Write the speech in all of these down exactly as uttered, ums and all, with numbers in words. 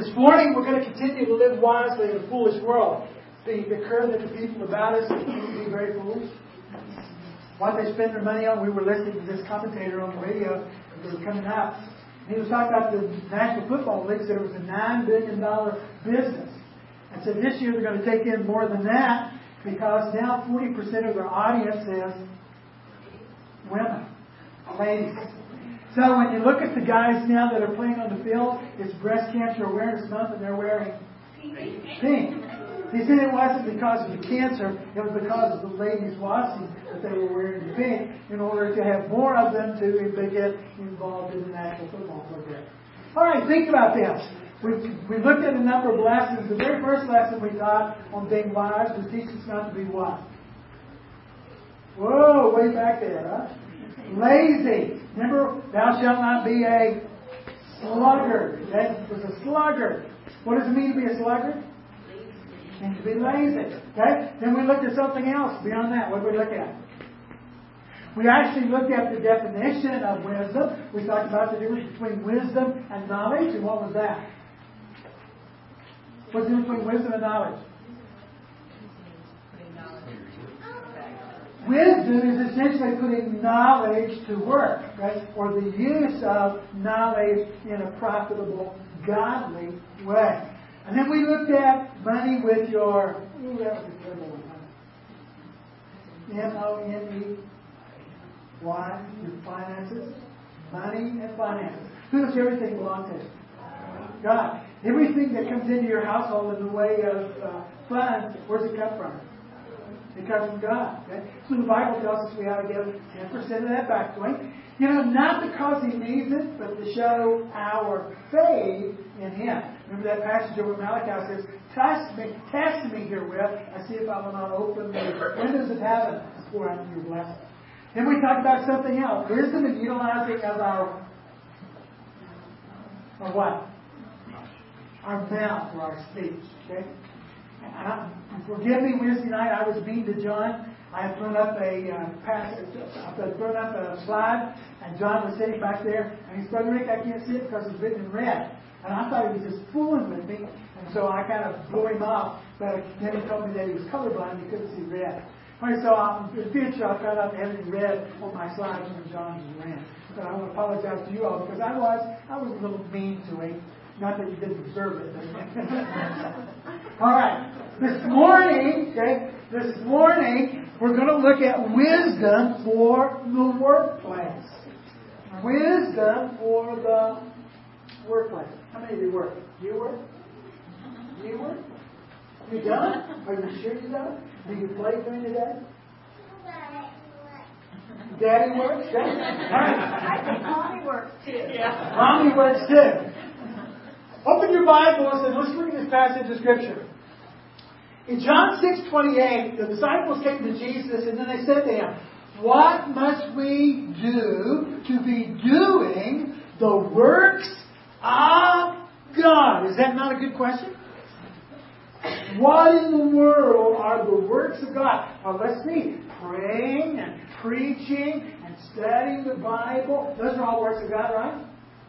This morning we're going to continue to live wisely in a foolish world. It occurred that the people about us seem to be very foolish. What they spend their money on, we were listening to this commentator on the radio that was coming out. He was talking about the National Football League, said it was a nine billion dollars business. And said this year they're going to take in more than that because now forty percent of their audience is women, ladies. So when you look at the guys now that are playing on the field, it's Breast Cancer Awareness Month and they're wearing pink. He said it wasn't because of the cancer, it was because of the ladies watching that they were wearing the pink in order to have more of them to get involved in the National Football Program. All right, think about this. We, we looked at a number of lessons. The very first lesson we taught on being wise was teach us not to be what? Whoa, way back there, huh? Lazy. Remember, thou shalt not be a sluggard. That was a sluggard. What does it mean to be a sluggard? It means to be lazy. Okay? Then we looked at something else beyond that. What did we look at? We actually looked at the definition of wisdom. We talked about the difference between wisdom and knowledge. And what was that? What's the difference between wisdom and knowledge? Wisdom is essentially putting knowledge to work, right? Or the use of knowledge in a profitable, godly way. And then we looked at money with your, ooh, that was a terrible one. M O N E Y, your finances. Money and finances. Who does everything belong to? God. Everything that comes into your household in the way of uh, funds, where does it come from? It comes from God. Okay? So the Bible tells us we ought to give ten percent of that back to Him. You know, not because He needs it, but to show our faith in Him. Remember that passage over Malachi says, Test me, test me herewith, and see if I will not open the windows of heaven and pour out your blessing. Then we talked about something else. Wisdom and utilizing of our, our what? Our mouth or our speech. Okay? And I, forgive me, Wednesday night I was mean to John. I had thrown up a uh, passage, I had thrown up a slide, and John was sitting back there, and he said, Brother Rick, I can't see it because it's written in red. And I thought he was just fooling with me, and so I kind of blew him off. But then he told me that he was colorblind, he couldn't see red. All right, so um, in the future I'll try not to have any red on my slides when John's ran. But I want to apologize to you all because I was I was a little mean to him. Not that you didn't deserve it. All right. This morning, okay, this morning, we're going to look at wisdom for the workplace. Wisdom for the workplace. How many of you work? Do you work? Do you work? You done? Are you sure you done? Do you play during the day? Daddy works? Daddy? All right. I think Mommy works too. Yeah. Mommy works too. Open your Bibles and let's look at this passage of Scripture. In John six twenty-eight, the disciples came to Jesus and then they said to Him, what must we do to be doing the works of God? Is that not a good question? What in the world are the works of God? Well, let's see. Praying and preaching and studying the Bible. Those are all works of God, right?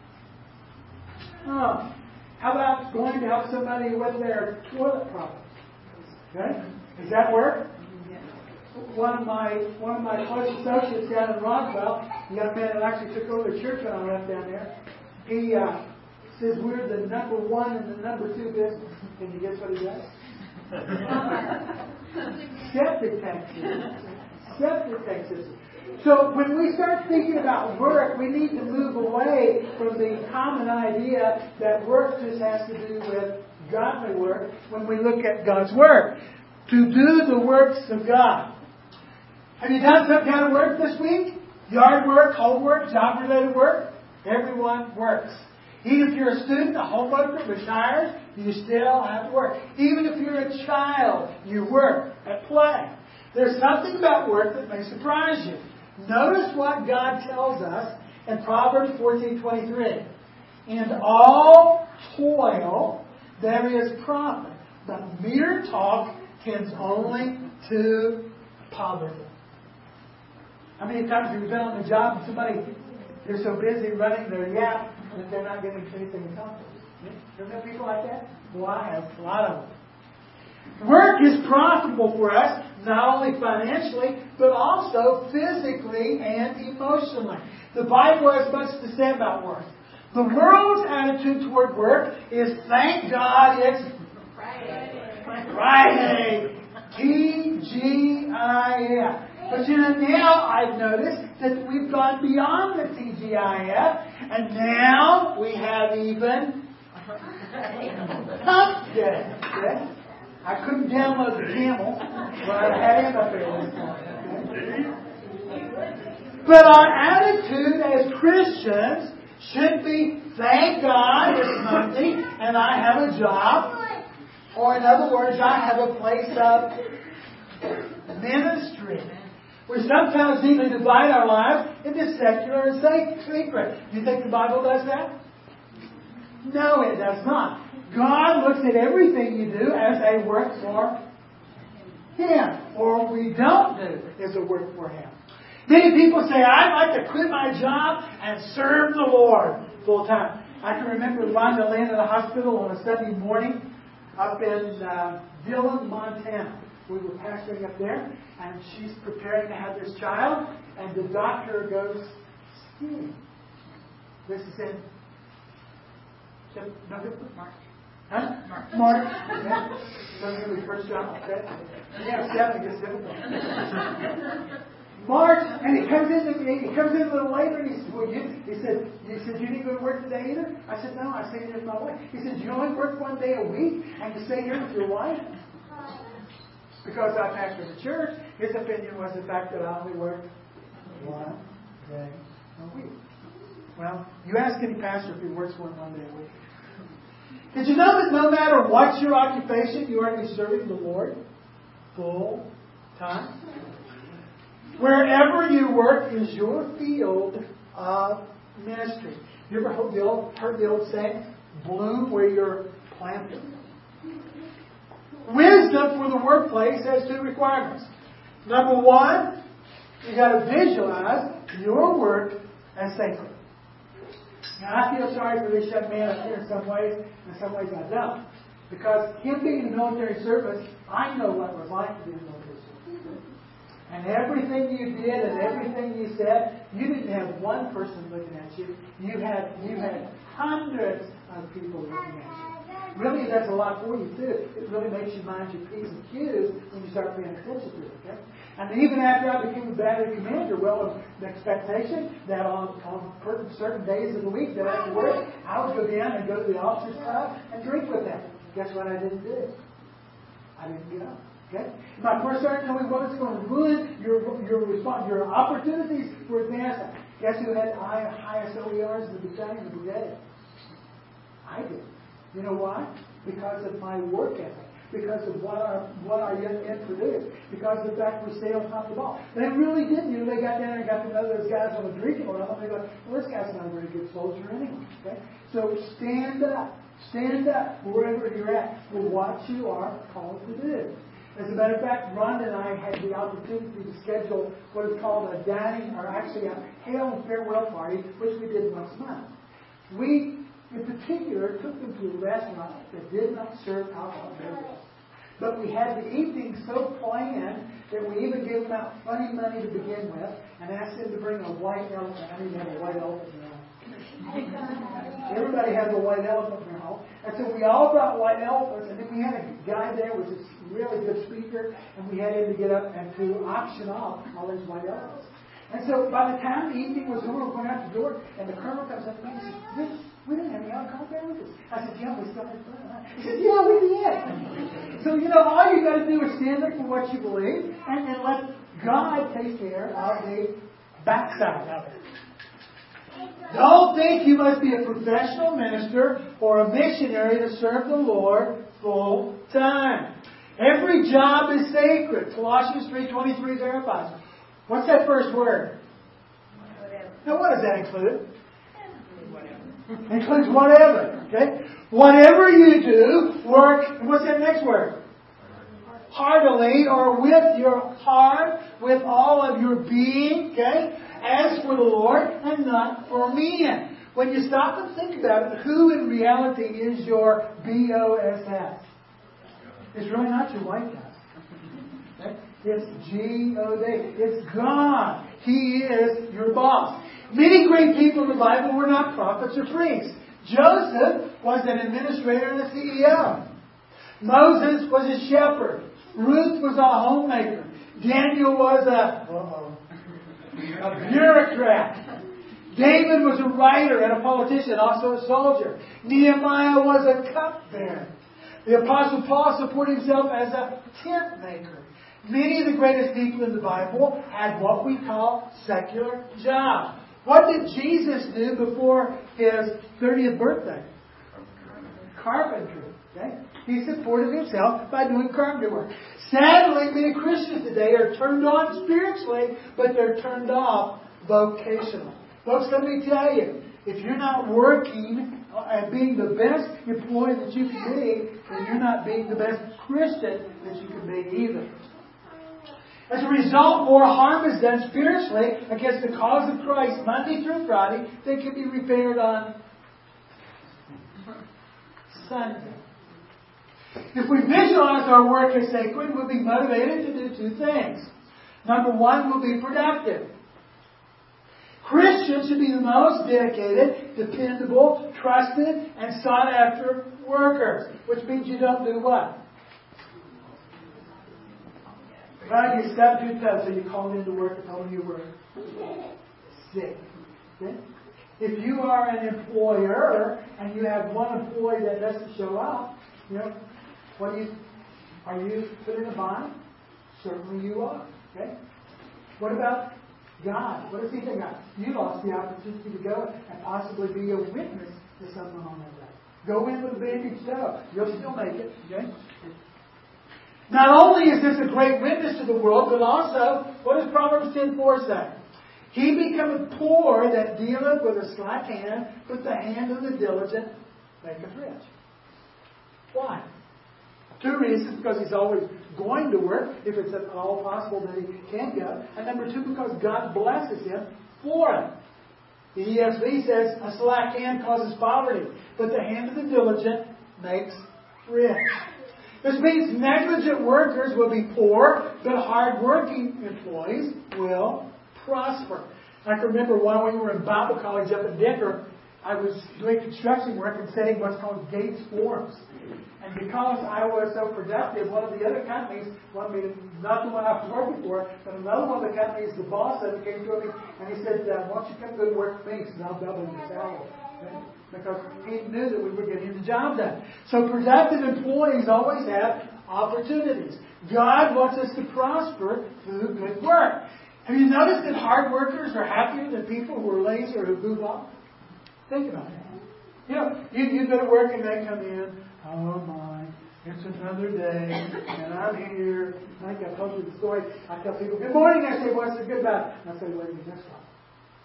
Oh. How about going to help somebody with their toilet problems? Okay? Does that work? One of my one of my close associates down in Roswell, the young man that actually took over the church when I left down there, he uh, says we're the number one and the number two business. Can you guess what he does? Septic tank system. Septic tank system. So when we start thinking about work, we need to move away from the common idea that work just has to do with godly work when we look at God's Word. To do the works of God. Have you done some kind of work this week? Yard work, homework, job-related work? Everyone works. Even if you're a student, a homeworker, retired, you still have to work. Even if you're a child, you work at play. There's something about work that may surprise you. Notice what God tells us in Proverbs fourteen twenty-three. In all toil there is profit, but mere talk tends only to poverty. How many times have you been on the job and somebody, they're so busy running their yap that they're not getting anything accomplished? Don't know people like that? Well, I have a lot of them. Work is profitable for us, not only financially, but also physically and emotionally. The Bible has much to say about work. The world's attitude toward work is, thank God it's Friday. Friday. T G I F. But you know, now I've noticed that we've gone beyond the T G I F, and now we have even Hump Day. Okay? I couldn't download the camel, but I had him up there this morning. Okay? But our attitude as Christians should be, thank God it's Monday and I have a job. Or in other words, I have a place of ministry. We sometimes even divide our lives into secular and sacred. Do you think the Bible does that? No, it does not. God looks at everything you do as a work for Him. Or what we don't do is a work for Him. Many people say, I'd like to quit my job and serve the Lord full time. I can remember Rhonda laying in the hospital on a Sunday morning up in uh, Dillon, Montana. We were pastoring up there, and she's preparing to have this child, and the doctor goes, skiing. This is in November? March. Huh? March. March. Okay. Doesn't really first job. Okay. Yeah, seven gets difficult. March, and he comes in. He comes in a little later, and he says, "Well, you," he said, "He said you didn't go to work today either." I said, "No, I stayed here with my wife." He said, "You only work one day a week, and you stay here with your wife?" Because I pastored the church, his opinion was the fact that I only worked one day a week. Well, you ask any pastor if he works one one day a week. Did you know that no matter what your occupation, you are to be serving the Lord full time? Wherever you work is your field of ministry. You ever heard the old, heard the old saying, bloom where you're planted? Wisdom for the workplace has two requirements. Number one, you got to visualize your work as sacred. Now, I feel sorry for this young man up here in some ways, and in some ways I don't. Because him being in the military service, I know what it was like to be in the military service. And everything you did and everything you said, you didn't have one person looking at you. You had you had hundreds of people looking at you. Really, that's a lot for you, too. It really makes you mind your P's and Q's when you start paying attention to it, okay? And even after I became a battery commander, well, the expectation that on, on certain days of the week that after work, I would go down and go to the officers' club and drink with them. Guess what I didn't do? I didn't get up. Okay? My first sergeant told me what's going to ruin your your response, your opportunities for advancement. Guess who had the highest O E Rs in the battalion, the brigade? I did. You know why? Because of my work ethic. Because of what our what our young men produced. Because of the fact we stay on top of the ball. They really didn't. You know, they got down and got to know those guys on the drinking level. And they go, well, this guy's not a very good soldier anyway. Okay? So stand up. Stand up wherever you're at for what you are called to do. As a matter of fact, Rhonda and I had the opportunity to schedule what is called a dining, or actually a hail and farewell party, which we did once a month. We, in particular, took them to a restaurant that did not serve alcohol beverages. But we had the evening so planned that we even gave them out funny money to begin with and asked them to bring a white elephant. I didn't have a white elephant in there. Everybody has a white elephant in their home. And so we all brought white elephants, and then we had a guy there who was a really good speaker, and we had him to get up and to auction off all these white elephants. And so by the time the evening was over, we went out the door, and the colonel comes up to me and says, we didn't have any alcohol beverages. I said, yeah, we still had fun. He said, yeah, we did. So, you know, all you got to do is stand up for what you believe, and, and let God take care of the backside of it. Don't think you must be a professional minister or a missionary to serve the Lord full time. Every job is sacred. Colossians three twenty-three verifies. What's that first word? Whatever. Now, what does that include? Whatever. Includes whatever. Okay? Whatever you do, work. What's that next word? Heartily, or with your heart, with all of your being. Okay? As for the Lord and not for men. When you stop and think about it, who in reality is your B O S S? It's really not your white guy. Okay? It's G O D. It's God. He is your boss. Many great people in the Bible were not prophets or priests. Joseph was an administrator and a C E O. Moses was a shepherd. Ruth was a homemaker. Daniel was a, uh-oh, a bureaucrat. David was a writer and a politician, also a soldier. Nehemiah was a cupbearer. The Apostle Paul supported himself as a tent maker. Many of the greatest people in the Bible had what we call secular jobs. What did Jesus do before his thirtieth birthday? Carpentry. Okay? He supported himself by doing carpentry work. Sadly, many Christians today are turned on spiritually, but they're turned off vocationally. Folks, let me tell you, if you're not working and being the best employee that you can be, then you're not being the best Christian that you can be either. As a result, more harm is done spiritually against the cause of Christ Monday through Friday than can be repaired on Sunday. If we visualize our work as sacred, we'll be motivated to do two things. Number one, we'll be productive. Christians should be the most dedicated, dependable, trusted, and sought after workers. Which means you don't do what? Right? You stub your toe, so you called into work and told you were sick. Okay? If you are an employer and you have one employee that doesn't show up, you know, what do you are you put in a bind? Certainly you are. Okay? What about God? What does He think about? You lost the opportunity to go and possibly be a witness to someone on that day. Go in with a bandaged toe. You'll still make it. Okay? Not only is this a great witness to the world, but also, what does Proverbs ten four say? He becometh poor that dealeth with a slack hand, but the hand of the diligent maketh rich. Why? Two reasons. Because he's always going to work, if it's at all possible that he can go. And number two, because God blesses him for it. The E S V says, a slack hand causes poverty, but the hand of the diligent makes rich. This means negligent workers will be poor, but hard-working employees will prosper. I can remember when we were in Bible college up in Denver, I was doing construction work and setting what's called gates forms. And because I was so productive, one of the other companies wanted me to, not the one I was working for, but another one of the companies, the boss of it came to me and he said, uh, why don't you come go to work for me? He said, I'll double your salary. Okay? Because he knew that we were getting the job done. So productive employees always have opportunities. God wants us to prosper through good work. Have you noticed that hard workers are happier than people who are lazy or who goof off? Think about it. You know, you, you go to work and they come in, oh my, it's another day, and I'm here. I think I told you the story. I tell people, good morning. I say, what's so good about it? And I say, wait a minute, that's fine.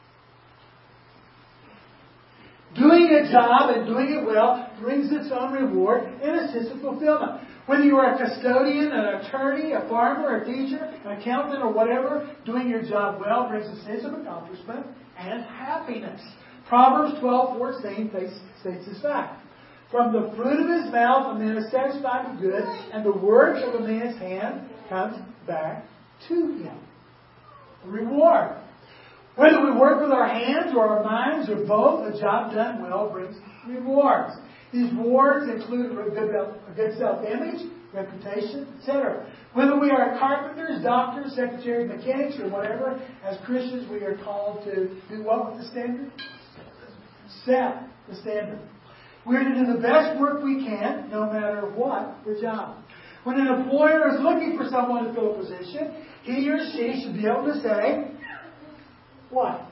Doing a job and doing it well brings its own reward and a sense of fulfillment. Whether you are a custodian, an attorney, a farmer, a teacher, an accountant, or whatever, doing your job well brings a sense of accomplishment and happiness. Proverbs twelve fourteen states this fact. From the fruit of his mouth a man is satisfied with good, and the work of a man's hand comes back to him. A reward. Whether we work with our hands or our minds or both, a job done well brings rewards. These rewards include a good, a good self-image, reputation, et cetera. Whether we are carpenters, doctors, secretaries, mechanics, or whatever, as Christians we are called to do what with the standard? Set the standard. We're to do the best work we can, no matter what the job. When an employer is looking for someone to fill a position, he or she should be able to say, what?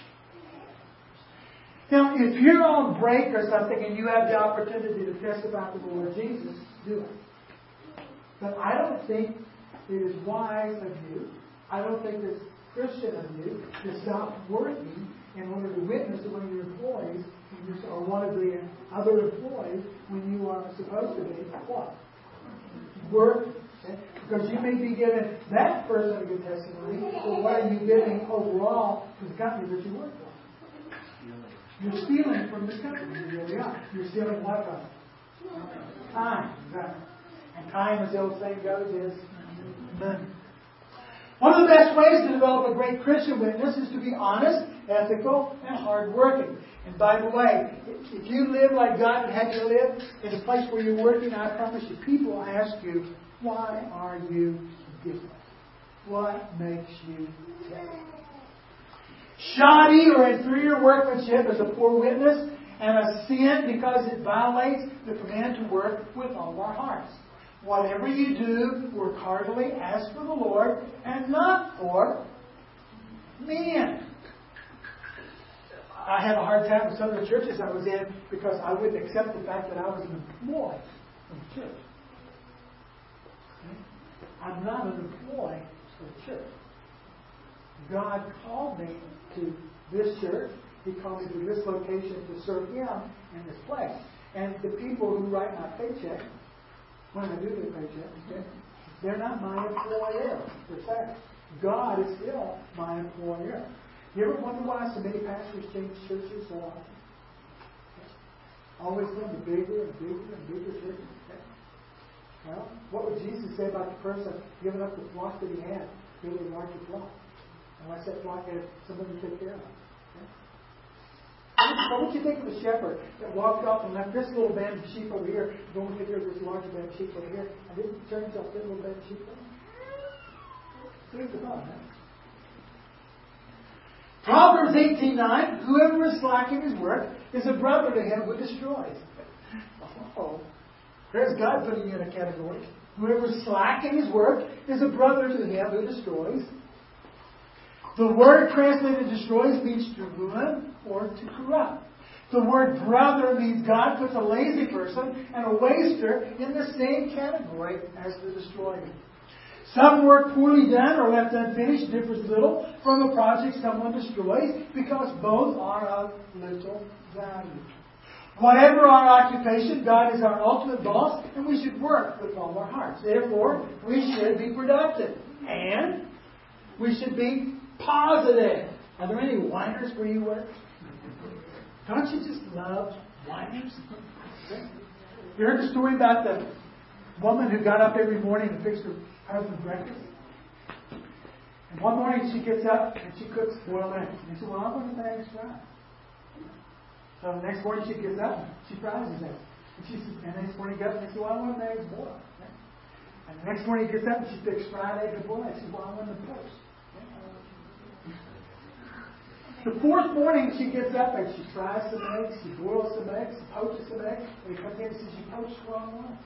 Now, if you're on break or something and you have the opportunity to testify to the Lord Jesus, do it. But I don't think it is wise of you, I don't think it's Christian of you to stop working in order to witness to one of your employees or one of the other employees when you are supposed to be what? Work. Okay? Because you may be giving that person a good testimony, but what are you giving overall to the company that you work for? You're stealing from the company. You really are. You're stealing what from it? Time. Exactly. And time, as the old saying goes, is money. One of the best ways to develop a great Christian witness is to be honest, ethical, and hardworking. And by the way, if you live like God would have you live in the place where you're working, I promise you, people ask you, why are you different? What makes you different? Shoddy or inferior workmanship is a poor witness and a sin because it violates the command to work with all of our hearts. Whatever you do, work heartily as for the Lord and not for men. I had a hard time with some of the churches I was in because I wouldn't accept the fact that I was an employee of the church. Okay? I'm not an employee of the church. God called me to this church. He called me to this location to serve Him in this place. And the people who write my paycheck, when I do get a paycheck, okay, they're not my employer, per se. God is still my employer. You ever wonder why so many pastors change churches so often? Always doing the bigger and bigger and bigger churches. Okay? Well, what would Jesus say about the person giving up the flock that he had to build a larger flock? Unless that flock had someone to take care of. Okay? So what do you think of the shepherd that walked off and left this little band of sheep over here to go and take care of this larger band of sheep over here, and didn't turn himself to that little band of sheep over here? Think about that. Proverbs eighteen nine, whoever is slack in his work is a brother to him who destroys. Oh, there's God putting you in a category. Whoever is slack in his work is a brother to him who destroys. The word translated destroys means to ruin or to corrupt. The word brother means God puts a lazy person and a waster in the same category as the destroyer. Some work poorly done or left unfinished differs little from a project someone destroys because both are of little value. Whatever our occupation, God is our ultimate boss and we should work with all our hearts. Therefore, we should be productive and we should be positive. Are there any whiners where you work? Don't you just love whiners? You heard the story about the woman who got up every morning and fixed her husband breakfast? And one morning she gets up and she cooks boiled eggs. And he said, well, I want the eggs fried. So the next morning she gets up and she fries his eggs. And she says, and the next morning he gets up and he says, well, I want the eggs boiled. Okay? And the next morning he gets up and she picks fried eggs and boiled eggs. She says, well, I want them poached. The fourth morning she gets up and she fries some eggs, she boils some eggs, she poaches some eggs, and he comes in and says, you poached the wrong one.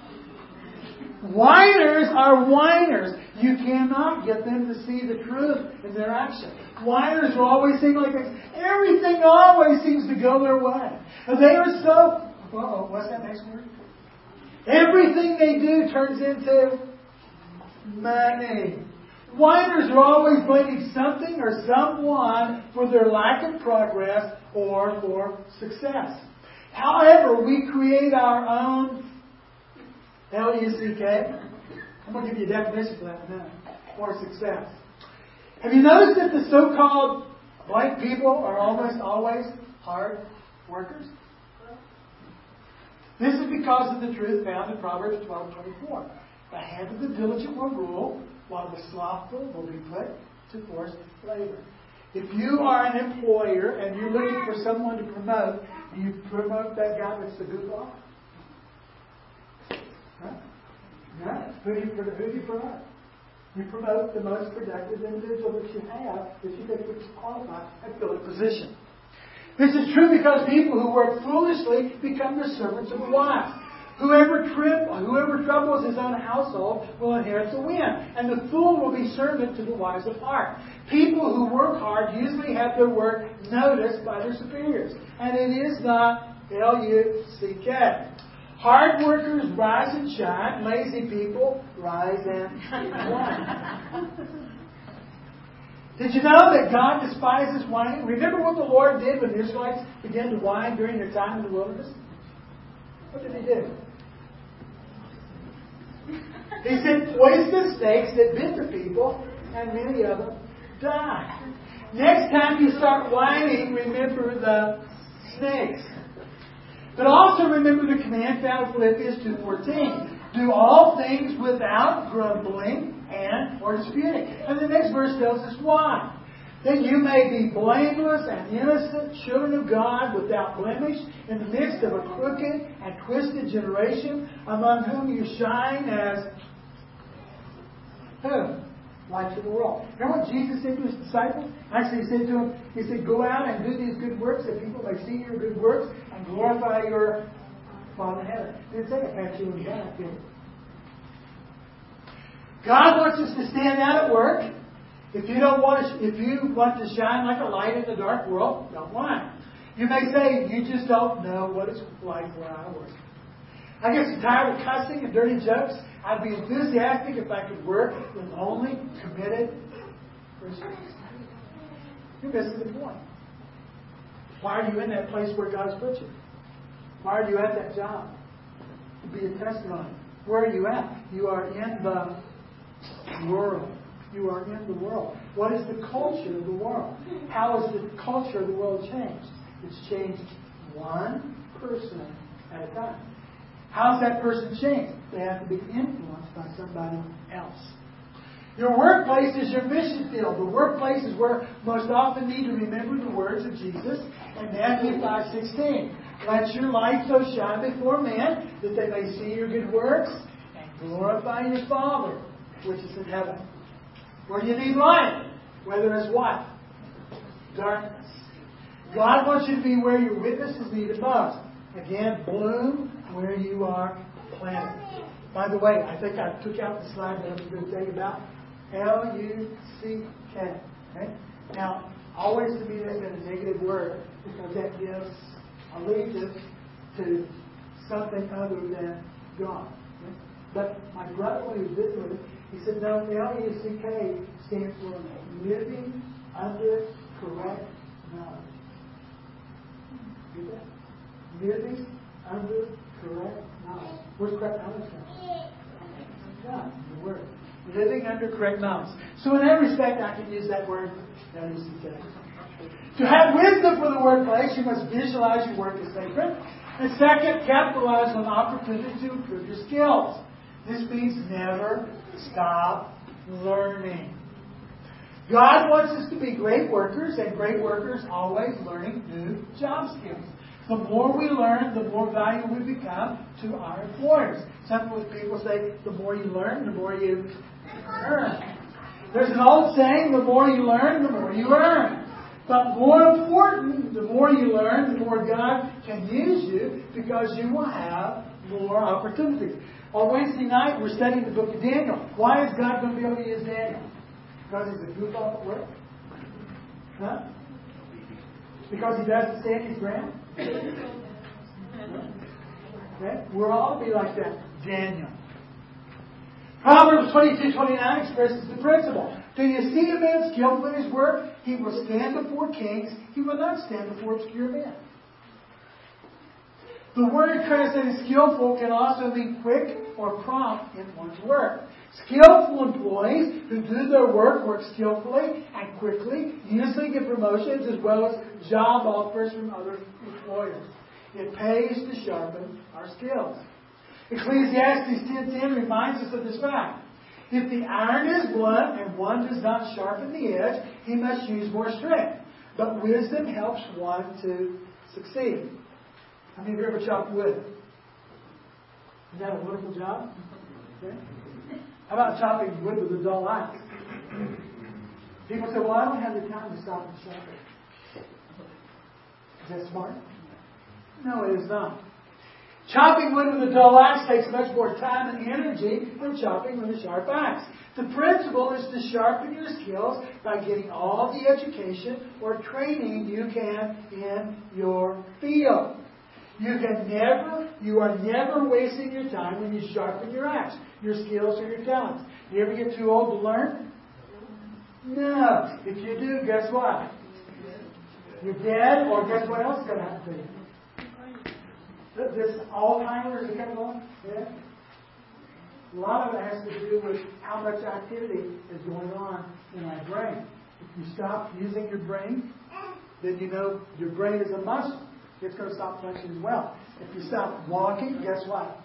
Whiners are whiners. You cannot get them to see the truth in their action. Whiners are always seem like this. Everything always seems to go their way. And they are so... Uh-oh, what's that next word? Everything they do turns into money. Whiners are always blaming something or someone for their lack of progress or for success. However, we create our own L U C K. I'm going to give you a definition for that in a minute. Or success. Have you noticed that the so-called blank people are almost always hard workers? This is because of the truth found in Proverbs twelve twenty-four. The hand of the diligent will rule, while the slothful will be put to forced labor. If you are an employer and you're looking for someone to promote, do you promote that guy that's the goof off? Huh? No. Who do you, who do you promote? You promote the most productive individual that you have that you think would qualify and fill a position. This is true because people who work foolishly become the servants of the wise. Whoever, trip, whoever troubles his own household will inherit the wind, and the fool will be servant to the wise of heart. People who work hard usually have their work noticed by their superiors, and it is not L U C K. Hard workers rise and shine, lazy people rise and whine. Did you know that God despises whining? Remember what the Lord did when the Israelites began to whine during their time in the wilderness? What did He do? He sent poisonous snakes that bit the people, and many of them died. Next time you start whining, remember the snakes. But also remember the command found in Philippians two fourteen. Do all things without grumbling and or disputing. And the next verse tells us why. That you may be blameless and innocent children of God without blemish in the midst of a crooked and twisted generation among whom you shine as who? Lights of the world. Remember what Jesus said to his disciples? Actually, he said to them, he said, go out and do these good works that people may see your good works and glorify your Father in heaven. He didn't say it, pat you in the back, did he? God wants us to stand out at work. If you don't want to, if you want to shine like a light in the dark world, don't mind. You may say you just don't know what it's like where I work. I get so tired of cussing and dirty jokes. I'd be enthusiastic if I could work with only committed Christians. You're missing the point. Why are you in that place where God's put you? Why are you at that job? To be a testimony. Where are you at? You are in the world. You are in the world. What is the culture of the world? How has the culture of the world changed? It's changed one person at a time. How's that person changed? They have to be influenced by somebody else. Your workplace is your mission field. The workplace is where most often need to remember the words of Jesus in Matthew five sixteen. Let your light so shine before men that they may see your good works and glorify your Father which is in heaven. Where you need light, whether it's what? Darkness. God wants you to be where your witness is needed most. Again, bloom where you are planted. By the way, I think I took out the slide that I was going to tell you about. L U C K. Okay? Now, always to me that's been a negative word because that gives allegiance to something other than God. Okay? But my brother, when he was visiting with it, he said, no, L U C K stands for living under correct knowledge. Get that? Living under correct knowledge. Where's correct knowledge from? God, the Word. Living under correct knowledge. So in that respect, I can use that word, L U C K. To have wisdom for the workplace, you must visualize your work as sacred. And second, capitalize on opportunities to improve your skills. This means never stop learning. God wants us to be great workers, and great workers always learning new job skills. The more we learn, the more valuable we become to our employers. Some people say, the more you learn, the more you earn. There's an old saying, the more you learn, the more you earn. But more important, the more you learn, the more God can use you because you will have more opportunities. On Wednesday night, we're studying the book of Daniel. Why is God going to be able to use Daniel? Because he's a goof off at work? Huh? Because he doesn't stand his ground? Okay? We're all to be like that. Daniel. Proverbs twenty-two twenty-nine expresses the principle. Do you see a man skillful in his work? He will stand before kings. He will not stand before obscure men. The word translated skillful can also mean quick or prompt in one's work. Skillful employees who do their work work skillfully and quickly, usually get promotions as well as job offers from other employers. It pays to sharpen our skills. Ecclesiastes ten ten reminds us of this fact. If the iron is blunt and one does not sharpen the edge, he must use more strength. But wisdom helps one to succeed. How many of you ever chopped wood? Isn't that a wonderful job? Okay. How about chopping wood with a dull axe? People say, well, I don't have the time to stop and chop it. Is that smart? No, it is not. Chopping wood with a dull axe takes much more time and energy than chopping with a sharp axe. The principle is to sharpen your skills by getting all the education or training you can in your field. You can never, you are never wasting your time when you sharpen your axe, your skills or your talents. You ever get too old to learn? No. If you do, guess what? You're dead, or guess what else is going to happen to you? This Alzheimer's is coming on. Yeah. A lot of it has to do with how much activity is going on in our brain. If you stop using your brain, then you know your brain is a muscle. it's going to stop function as well. If you stop walking, guess what?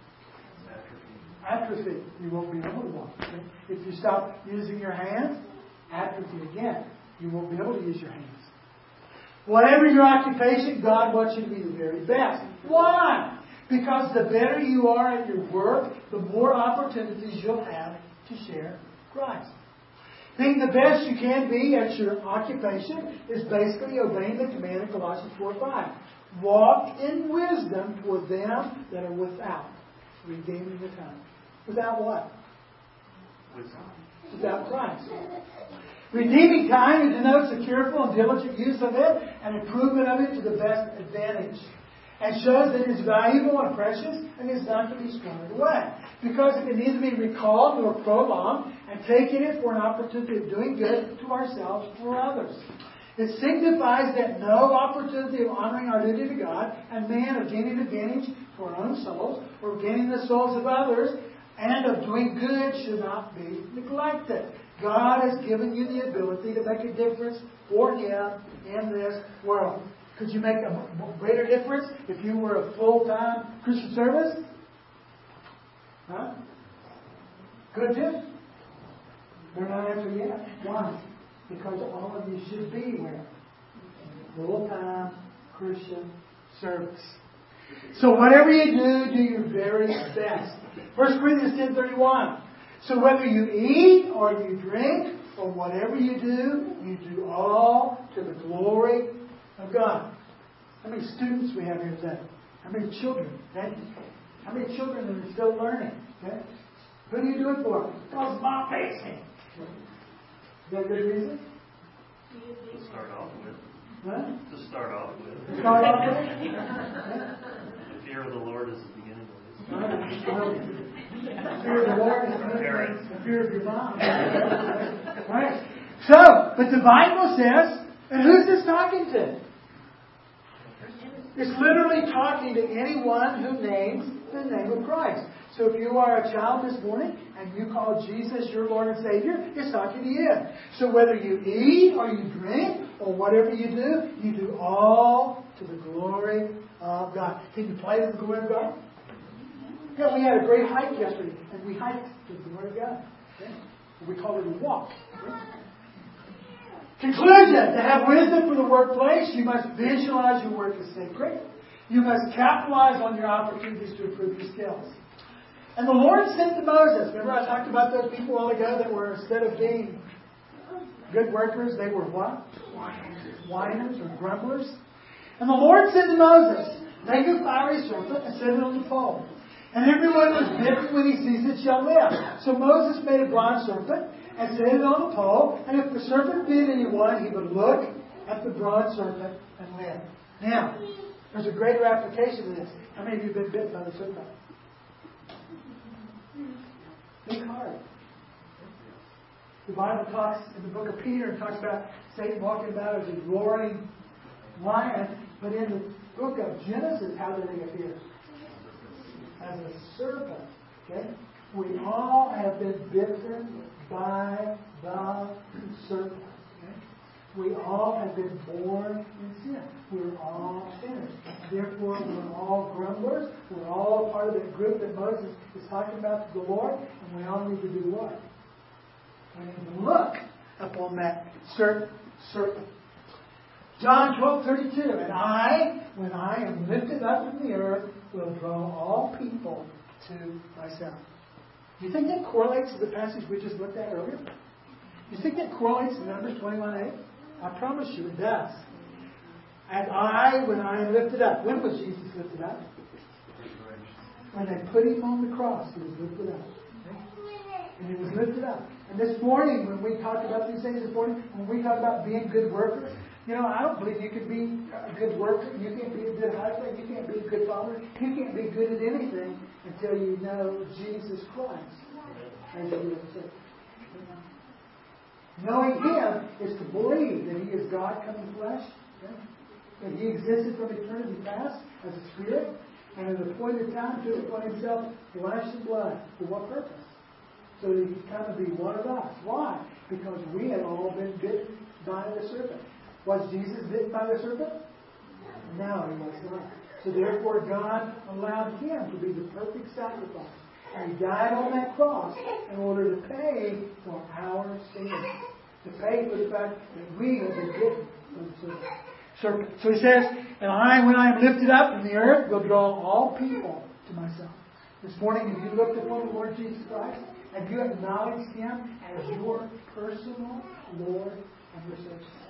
Atrophy. You won't be able to walk. Okay? If you stop using your hands, atrophy again. You won't be able to use your hands. Whatever your occupation, God wants you to be the very best. Why? Because the better you are at your work, the more opportunities you'll have to share Christ. Being the best you can be at your occupation is basically obeying the command of Colossians four five. Walk in wisdom toward them that are without, redeeming the time. Without what? Without Christ. Redeeming time denotes a careful and diligent use of it and improvement of it to the best advantage. And shows that it is valuable and precious and is not to be squandered away. Because it can neither be recalled nor prolonged, and taking it for an opportunity of doing good to ourselves or others. It signifies that no opportunity of honoring our duty to God and man, of gaining advantage for our own souls or gaining the souls of others and of doing good should not be neglected. God has given you the ability to make a difference for Him in this world. Could you make a greater difference if you were a full-time Christian service? Huh? Could you? They're not answering yet. Why? Because all of you should be where? Full-time Christian service. So whatever you do, do your very best. First Corinthians ten thirty-one. So whether you eat or you drink or whatever you do, you do all to the glory of God. How many students we have here today? How many children? Okay? How many children are still learning? Okay? Who do you do it for? Because Mom hates me. Is that a good reason? To start off with. Huh? To start off with. To start off with? Yeah. The fear of the Lord is the beginning of this. Right. The fear of the Lord is the fear of your mom. Right. So, but the Bible says, and who's this talking to? It's literally talking to anyone who names the name of Christ. So if you are a child this morning and you call Jesus your Lord and Savior, it's talking to you. So whether you eat or you drink or whatever you do, you do all to the glory of God. Can you play to the glory of God? Yeah, we had a great hike yesterday, and we hiked to the glory of God. Okay? We call it a walk. Okay? Conclusion. To have wisdom for the workplace, you must visualize your work as sacred. You must capitalize on your opportunities to improve your skills. And the Lord said to Moses, remember I talked about those people a while ago that were, instead of being good workers, they were what? Whiners or grumblers. And the Lord said to Moses, make a fiery serpent and set it on the pole. And everyone who is bitten when he sees it shall live. So Moses made a bronze serpent and set it on the pole. And if the serpent bit anyone, he would look at the bronze serpent and live. Now, there's a greater application to this. How many of you have been bitten by the serpent? Think hard. The Bible talks in the book of Peter, it talks about Satan walking about as a roaring lion. But in the book of Genesis, how did he appear? As a serpent. Okay? We all have been bitten by the serpent. Okay? We all have been born in sin. We're all sinners. Therefore, we're all grumblers. We're all part of that group that Moses is talking about to the Lord. And we all need to do what? We need to look upon that serpent. serpent. John twelve thirty-two. And I, when I am lifted up from the earth, will draw all people to myself. Do you think that correlates to the passage we just looked at earlier? Do you think that correlates to Numbers twenty-one eight? I promise you it does. And I, when I am lifted up. When was Jesus lifted up? When they put him on the cross, he was lifted up. And he was lifted up. And this morning, when we talked about these things this morning, when we talk about being good workers, you know, I don't believe you can be a good worker. You can't be a good husband. You can't be a good father. You can't be good at anything until you know Jesus Christ as your Savior. Knowing Him is to believe that He is God come in flesh, okay? That He existed from eternity past as a spirit, and at an appointed time took upon Himself flesh and blood. For what purpose? So that He could come and be one of us. Why? Because we had all been bitten by the serpent. Was Jesus bitten by the serpent? No, he was not. So therefore God allowed him to be the perfect sacrifice. And he died on that cross in order to pay for our sins. To pay for the fact that we have been given from the serpent. So he says, and I, when I am lifted up in the earth, will draw all people to myself. This morning, have you looked upon the Lord Jesus Christ? Have you acknowledged Him as your personal Lord and your Savior?